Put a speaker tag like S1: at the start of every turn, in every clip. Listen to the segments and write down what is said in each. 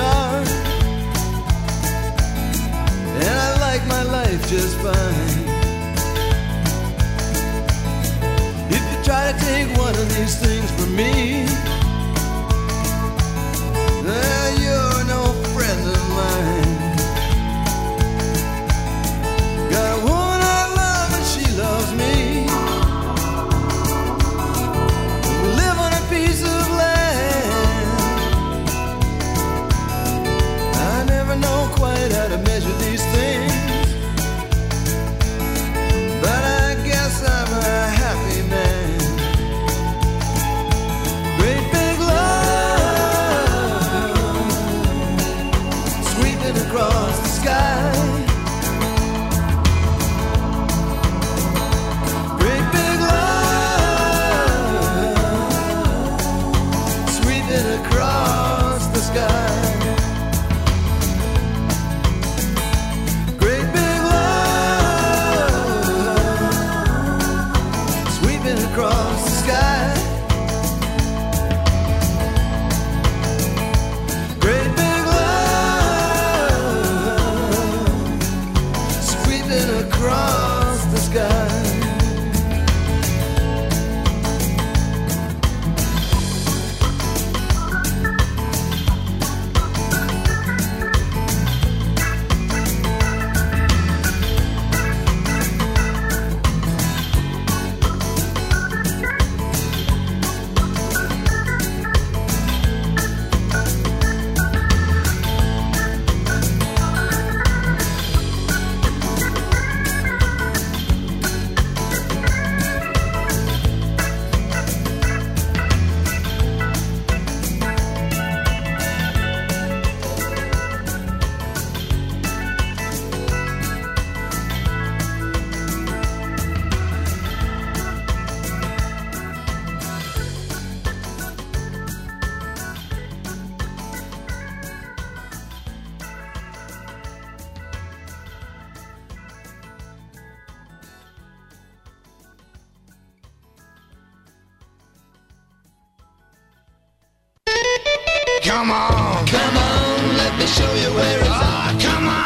S1: stars, and I like my life just fine. If you try to take one of these things from me, you're no friend of mine. Got a woman I love and she loves me. We live on a piece of land. I never know quite how to measure these things, but I guess I'm a happy man. Great big love sweeping across the sky. Great big love sweeping across the sky. Great big love sweeping across the sky. Great big love sweeping across the sky.
S2: Come on, come on, let me show you where it's at. Come on,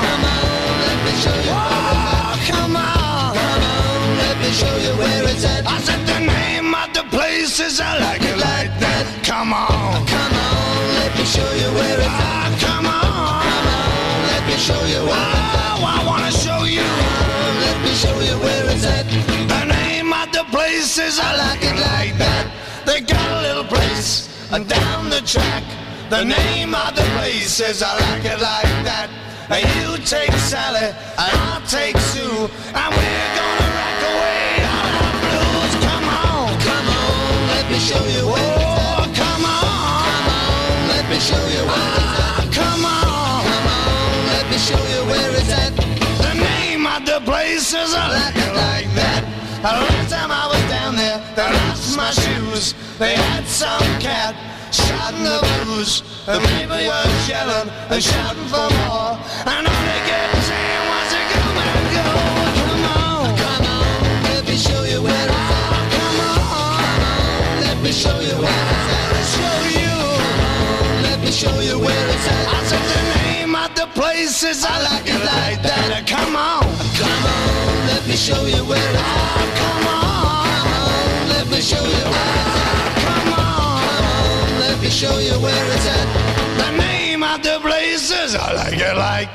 S2: let me show you where it's at. Come on, let me show you where it's at. I said the name of the place is I like it like that. Come on, let me show you where it's at. Come on, let me show you where it's at. I wanna show you. Let me show you where it's at. The name of the place is I like it like that. They got a little place down the track. The name of the place is I like it like that. You take Sally, I'll take Sue, and we're gonna rock away all our blues. Come on, let me show you where it's at. Come on, let me show you where it's at. Come on, let me show you where it's at. The name of the place is I like it like that. Last time I was down there, they lost my shoes. They had some cat shouting the blues. The people were yelling and shouting for more, and all they kept saying was to come and go. Come on, let me show you where it's at. Come on, let me show you where it's at. Let me show you where it's at. I said the name of the place is I like it like that. Come on, let me show you where it's at. Come on, let me show you where it's at. Come on, let me show you where it's at. The name of the place is I like it like.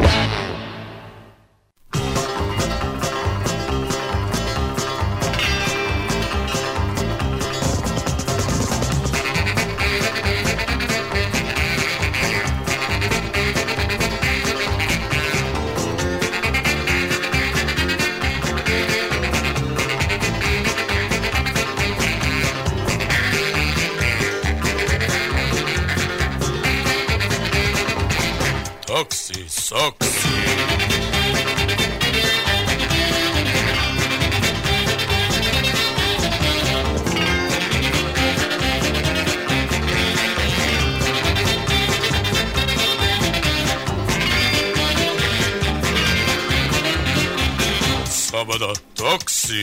S3: Oxy socks. Sabada toxi.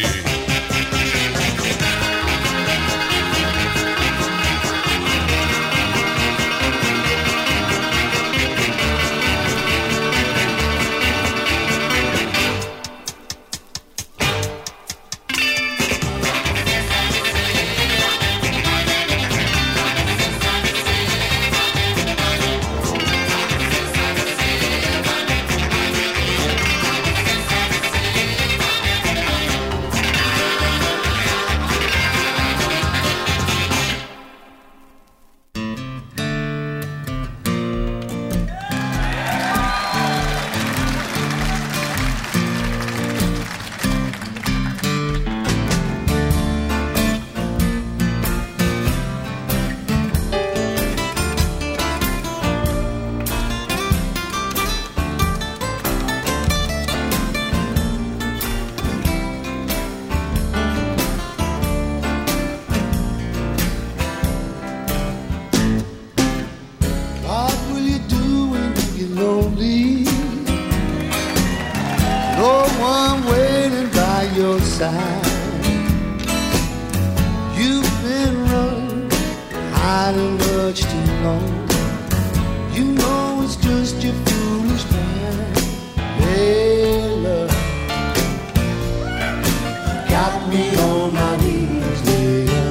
S1: alone. You know it's just your foolish mind. Hey, love, got me on my knees, later,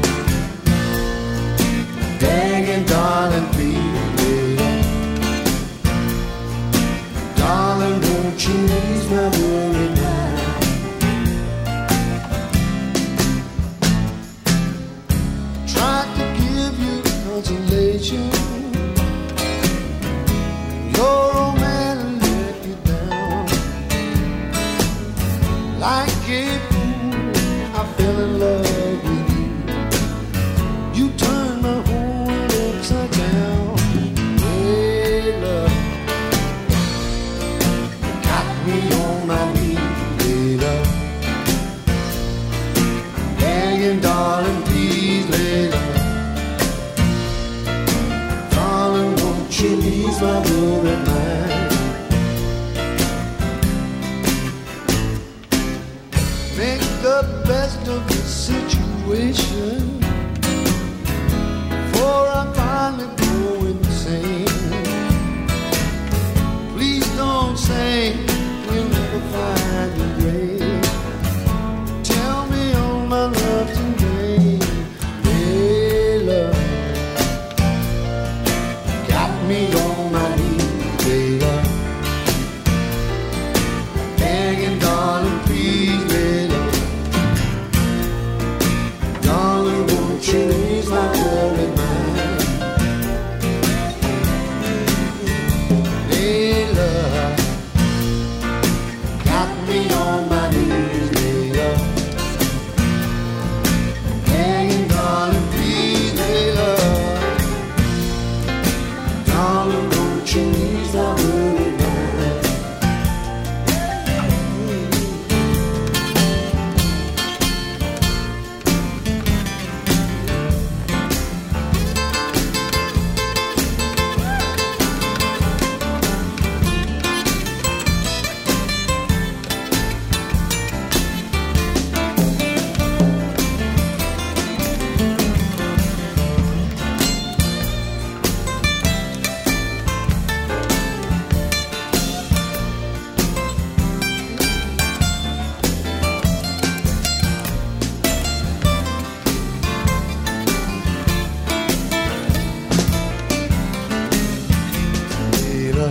S1: begging, darling, please, later, darling, won't you ease my worry now? Tried to give you consolation. Your old man let you down. Like a fool, I fell in love with you. You turned my whole world upside down. Hey, love, got me on my knees, hey, love, begging, darling, please, lay love, darling, won't you ease my worried mind? Make the best of the situation, before I finally go insane. Please don't say you'll never find your grave. Tell me all my love's in vain. Hey, love, got me on my knees, hey, love, begging, darling, please, hey, love, darling, won't you ease my worried mind? Hey, love, got me on my knees, hey, love, begging, darling, please, hey, love, darling, won't you ease my worried mind? Layla,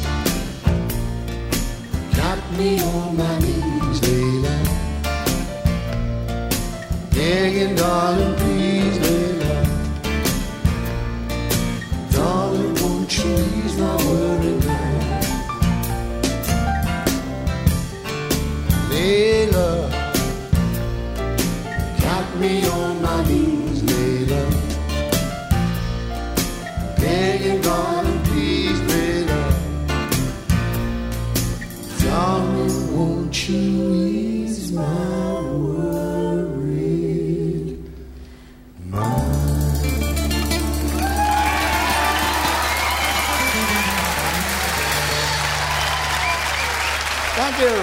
S1: got me on my knees, Layla, begging, darling, please, Layla, darling, won't you ease my worried mind? Layla, got me on my knees, Layla, begging, darling, please, Layla, darling, won't you ease my worried mind? Thank you.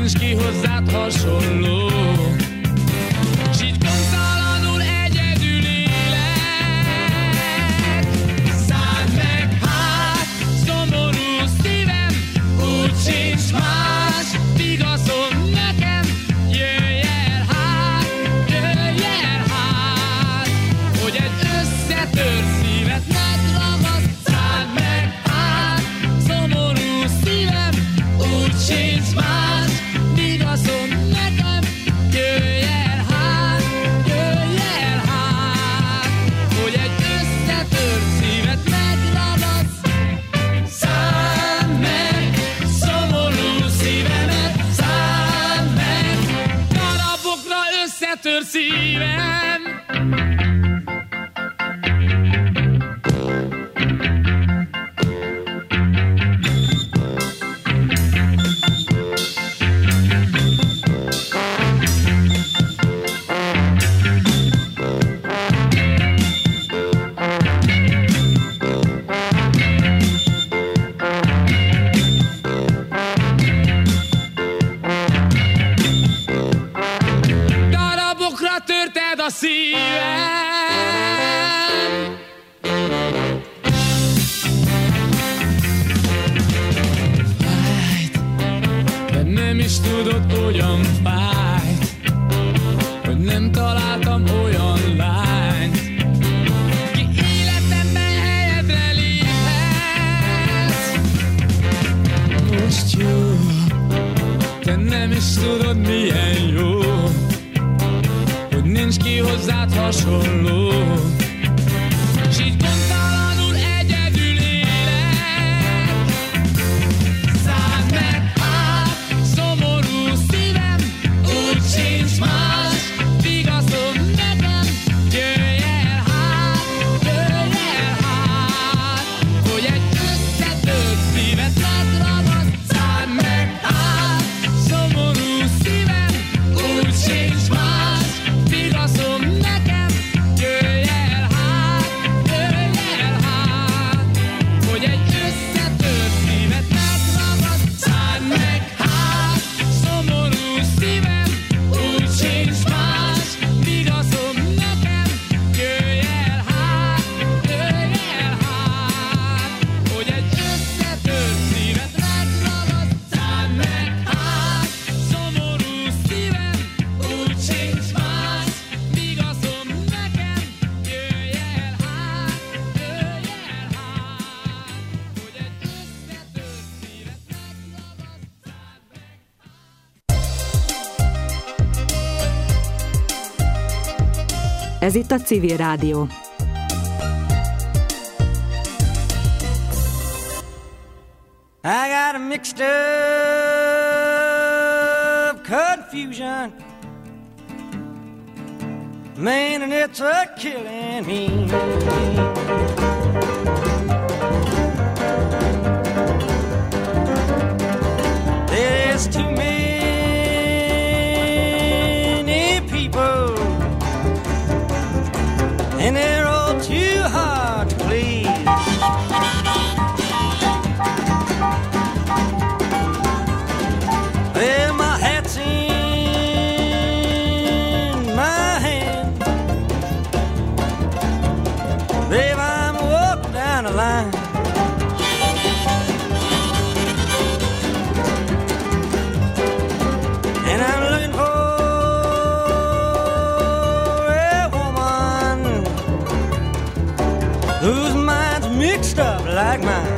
S4: nincs ki hozzád hasonló. S így gondtalanul egyedül élek. Szálld meg hát, szomorú szívem, úgy sincs más vigaszom nekem. Jöjj el hát, hogy egy összetört szívet megragasz. Szálld meg hát, szomorú szívem, úgy sincs más vigaszom nekem. Jöjj el hát, hogy egy összetört szívet megragasz. Szálld meg, szomorú szívemet, szálld meg, darabokra összetör szívem. Darabokra törted a szívem. Fájt, de nem is tudod, olyan fájt, hogy nem találtam olyan lányt, ki életemben helyedre léphetsz. Most jó, te nem is tudod, milyen jó, hogy nincs ki hozzád hasonló. S így gondtalanul egyedül élek. Szálld meg hát, szomorú szívem, úgy sincs más vigaszom nekem. Jöjj el hát, hogy egy összetört szívet megragasz. Szálld meg hát, szomorú szívem, úgy sincs más vigaszom nekem. Jöjj el hát, hogy egy összetört szívet megragasz. Szálld meg hát, szomorú szívem, úgy sincs más vigaszom nekem. Jöjj el hát, hogy egy összetört szívet megragasz. Szálld meg hát, szomorú szívem, úgy sincs más vigaszom nekem. Jöjj el hát, hogy egy összetört szívet megragasz.
S5: Ez itt a Civil Rádió.
S6: I got a mixed up confusion, man, and it's a killing me. There's too many people, and they're all too hard to please. Well, my hat's in my hand, babe, I'm walking down the line. And I'm looking for a woman whose mind's mixed up like mine.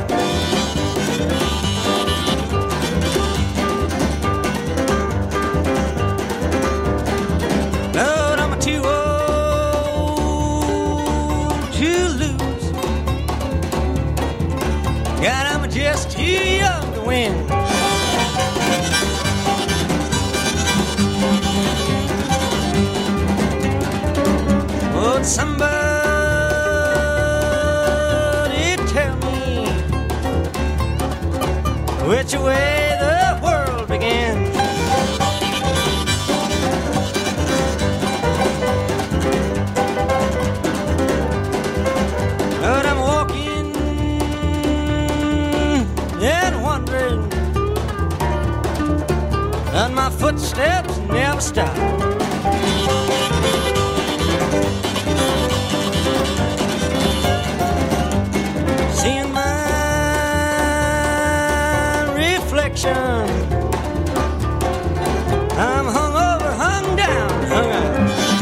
S6: Lord, I'm too old to lose. God, I'm just too young to win. Would somebody tell me which way the world begins? But I'm walking and wondering, and my footsteps never stop. Seeing my reflection, I'm hung over, hung down, hung out.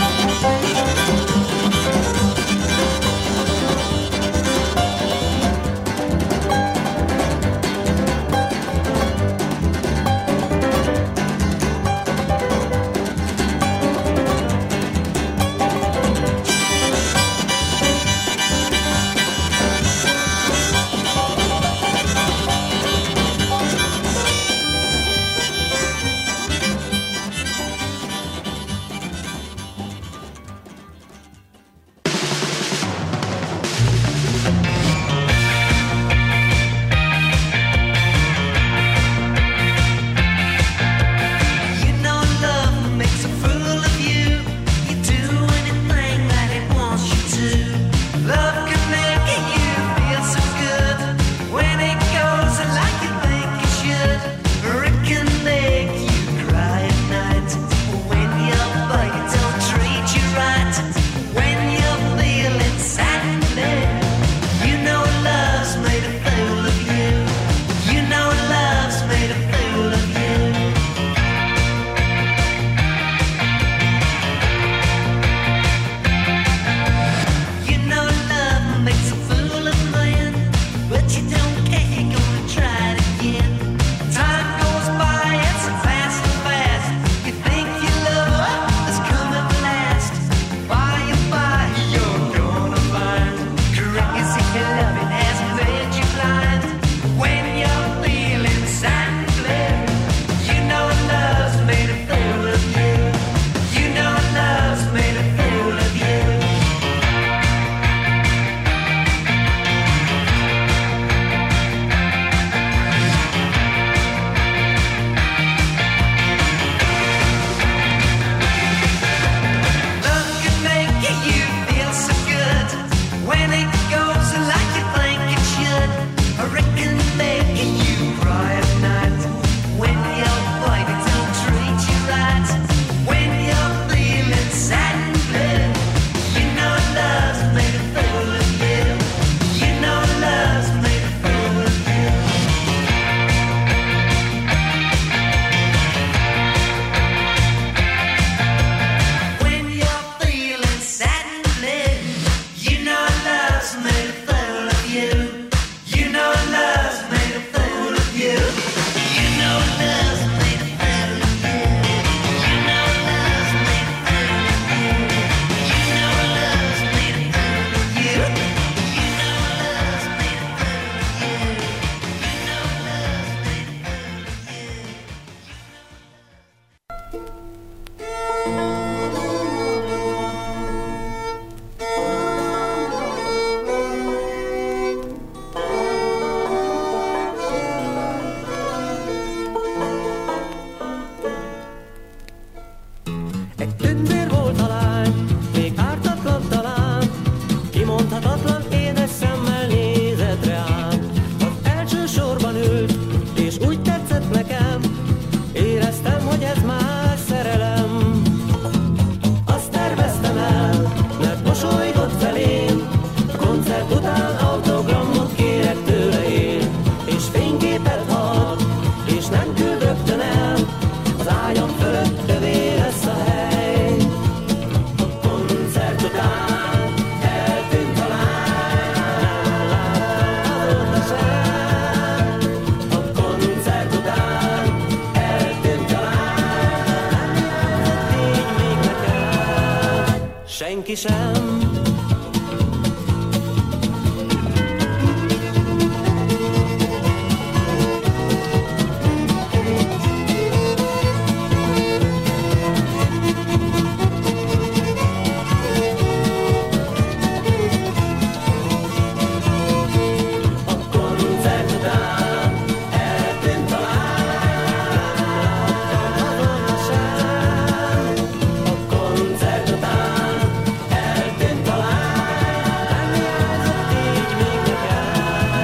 S6: Senki sem.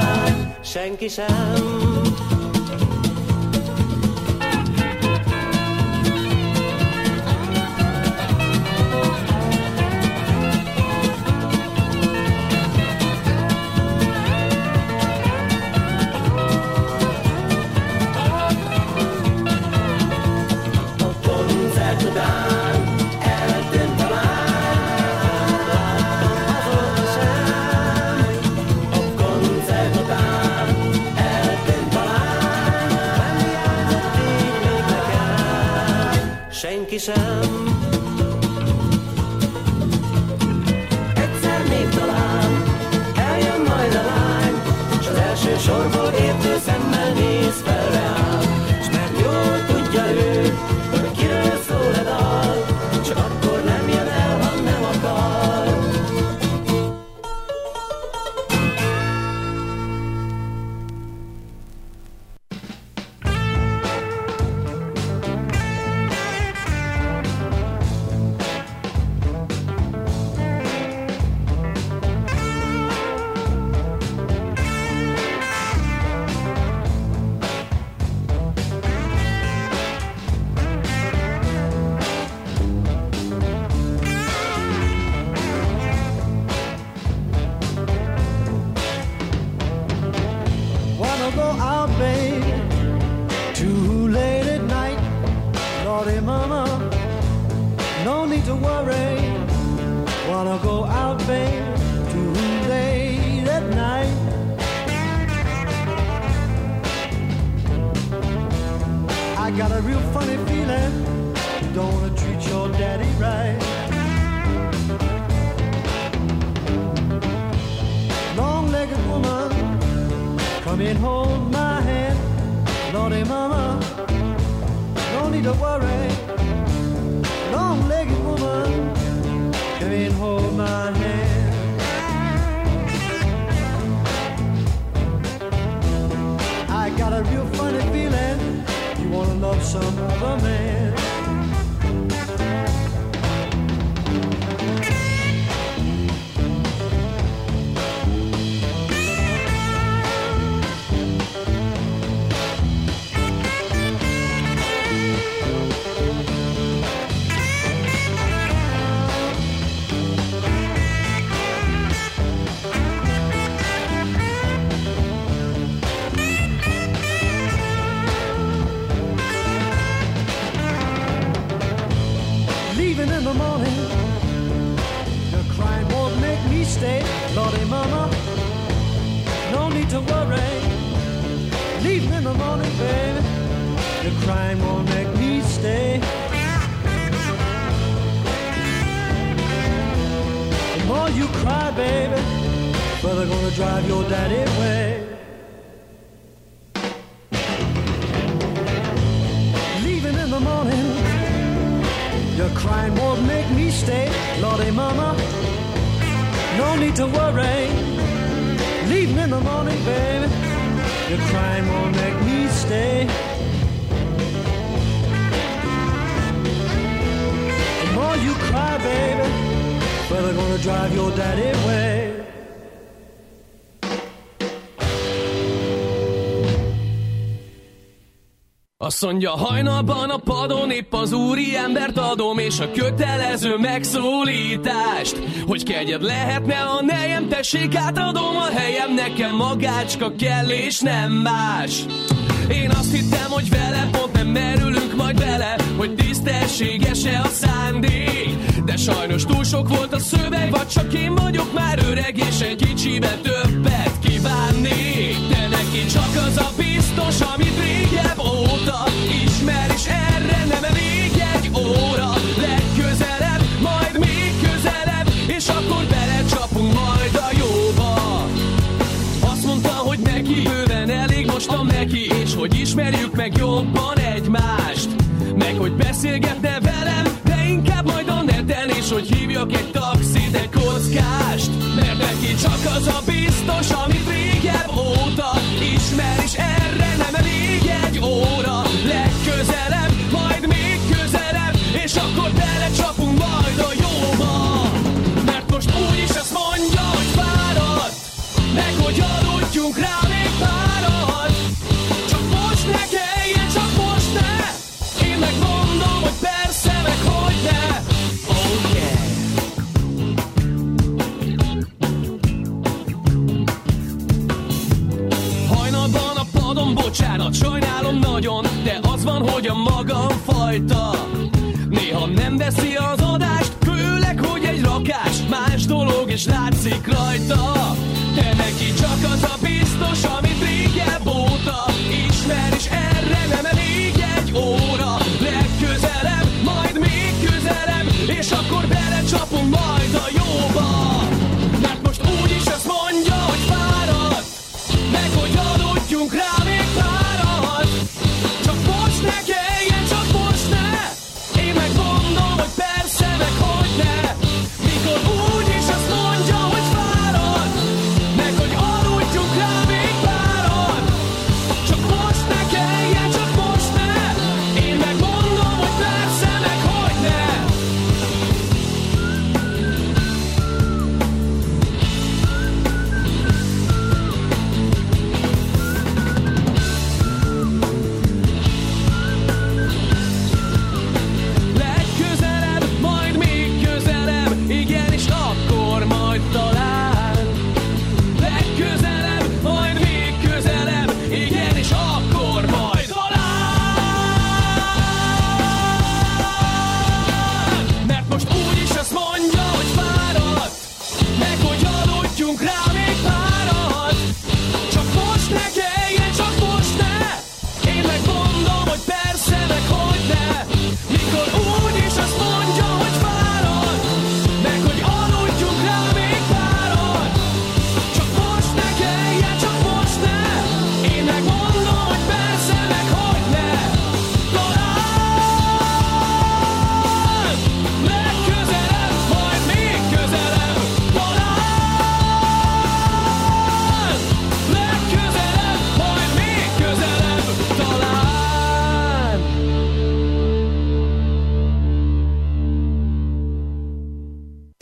S6: Senki sem. senki sem. Egyszer még talán eljön majd a lány, s az első sorból értő szemmel néz fel reám. S mert jól tudja ő, hogy kiről szól a dal, csak akkor nem jön el, ha nem akar.
S4: Azt mondja, hajnalban a padon épp az úri embert adom, és a kötelező megszólítást, hogy kegyed lehetne, a nejem, tessék, átadom a helyem, nekem magácska kell, és nem más. Én azt hittem, hogy vele pont nem merülünk majd bele, hogy tisztességes-e a szándék, de sajnos túl sok volt a szöveg, vagy csak én vagyok már öreg, és egy kicsibe többet kívánnék. De neki csak az a biztos, amit régebb óta ismer, és erre nem elég egy óra. Legközelebb, majd még közelebb, és akkor belecsapunk majd a jóba. Azt mondta, hogy neki bőven elég mostan neki, és hogy ismerjük meg jobban egymást, meg hogy beszélgetne velem, de inkább majd a neten, és hogy hívjak egy taxit, egy kockást. Mert neki csak az a biztos, amit régebb óta ismer, és erre nem elég egy óra. Legközelebb, majd még közelebb, és akkor belecsapunk majd a jóba. Mert most úgyis azt mondja, hogy fáradt, meg hogy aludjunk rá még párat. Csak most ne kelljen, csak most ne. Én megmondom, hogy persze, meg hogy ne. Oh yeah. Hajnalban a padon, bocsánat, sajnálom nagyon, de az van, hogy a magam fajta néha nem veszi az adást, főleg, hogy egy rakás más dolog, és látszik rajta. De neki csak az a biztos, amit régebb óta ismer, és erre nem elég egy óra. Legközelebb, majd még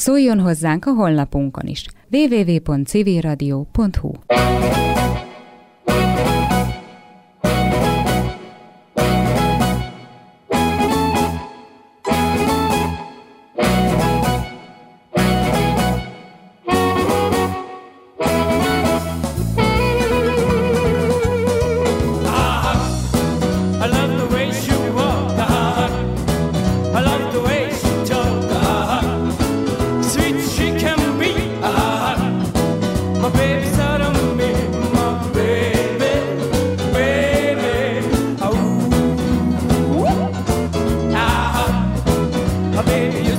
S7: Szóljon hozzánk a honlapunkon is. www.civilradio.hu.
S6: Baby,